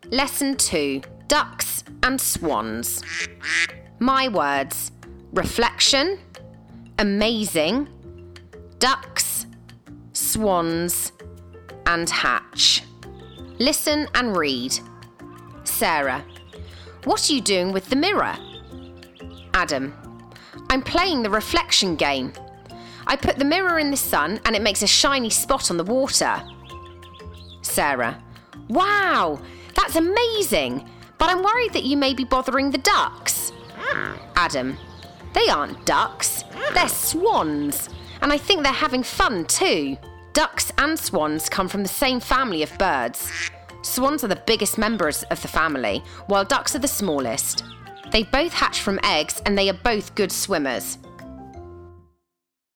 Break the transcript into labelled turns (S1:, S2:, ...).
S1: Lesson 2, Ducks and Swans. My words: reflection, amazing, ducks, swans, and hatch. Listen and read. Sarah: what are you doing with the mirror? Adam: I'm playing the reflection game. I put the mirror in the sun and it makes a shiny spot on the water. Sarah: wow, that's amazing, but I'm worried that you may be bothering the ducks. Adam: they aren't ducks, they're swans, and I think they're having fun too. Ducks and swans come from the same family of birds. Swans are the biggest members of the family, while ducks are the smallest. They both hatch from eggs and they are both good swimmers.